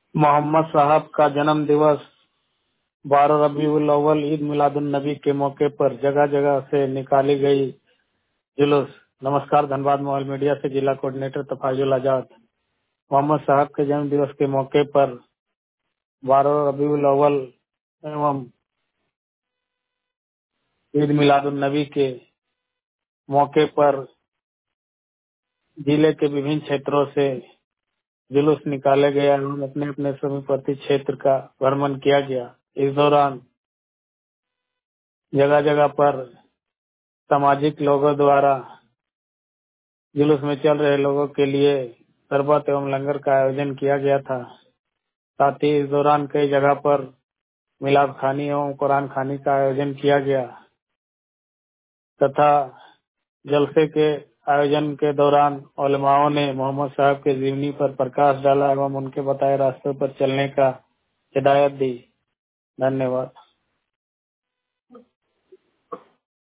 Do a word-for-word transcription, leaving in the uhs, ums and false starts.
मोहम्मद साहब का जन्म दिवस बारह रबीउल अव्वल ईद मिलादुन नबी के मौके पर जगह जगह से निकाली गई जुलूस। नमस्कार, धनबाद मोबाइल मीडिया से जिला कोऑर्डिनेटर तफाजुल आजाद। मोहम्मद साहब के जन्म दिवस के मौके पर बारह रबीउल अव्वल एवं ईद मिलादुन नबी के मौके पर जिले के विभिन्न क्षेत्रों से जुलूस निकाले गए एवं अपने अपने समीपवर्ती क्षेत्र का भ्रमण किया गया। इस दौरान जगह जगह पर सामाजिक लोगों द्वारा जुलूस में चल रहे लोगों के लिए शरबत एवं लंगर का आयोजन किया गया था। साथ ही इस दौरान कई जगह पर मिलाद खानी एवं कुरान खानी का आयोजन किया गया तथा जलसे के आयोजन के दौरान उलमाओं ने मोहम्मद साहब के जीवनी पर प्रकाश डाला एवं उनके बताए रास्तों पर चलने का हिदायत दी। धन्यवाद।